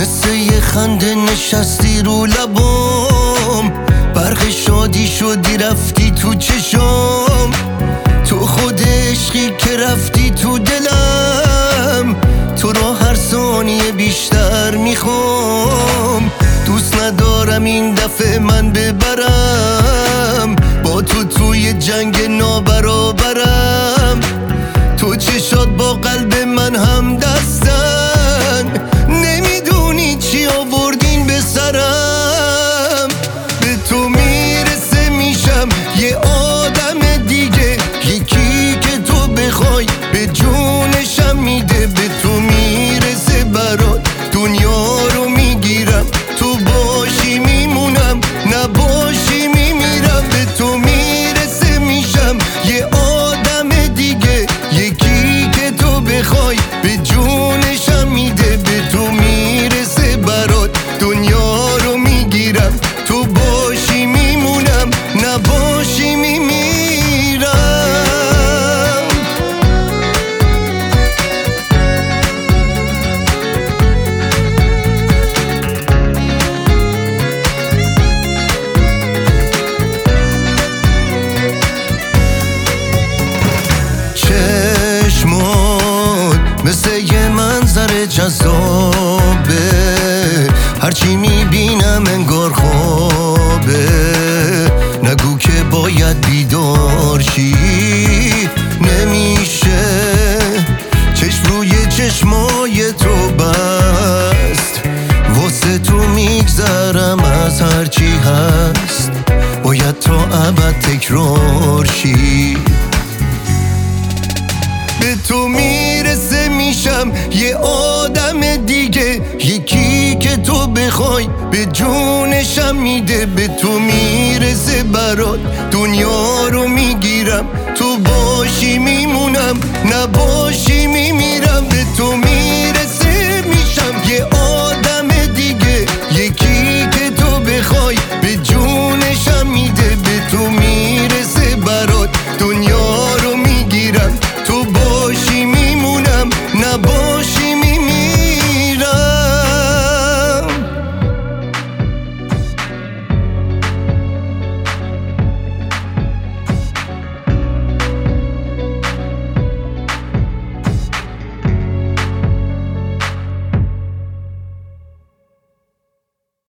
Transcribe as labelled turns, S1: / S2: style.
S1: مثل یه خنده نشستی رو لبام، برق شادی شدی رفتی تو چشام. تو خود عشقی که رفتی تو دلم، تو رو هر ثانیه بیشتر میخوام. دوست ندارم این دفعه من ببرم با تو توی جنگ نابرابرم. تو چشات با قلب من هم دستن، نمیدونی چی آوردین به سرم. به تو میرسه میشم یه آدم دیگه، یکی که تو بخوای به جونشم میده. به تو میرسه برات دنیا رو میگیرم، تو باشی میمونم نباشی میمیرم. به تو میرسه میشم یه آدم دیگه، یکی که تو بخوای به جونشم میده. به تو میرسه برات دنیا رو میگیرم، تو باشی میمونم نباشی میمیرم. چشمات مثل یه منظر جذابه، هرچی میبینم انگار خوابه. نگو که باید بیدار شی، نمیشه چشم روی چشمای تو بست. واسه تو میگذرم از هرچی هست، باید تا ابد تکرار شی. به تو میرسه میشم یه آدم دیگه، یکی که تو بخوای به جونشم میده. به تو میرسه برات دنیا رو میگیرم، تو باشی میمونم نباشی میمیرم. به تو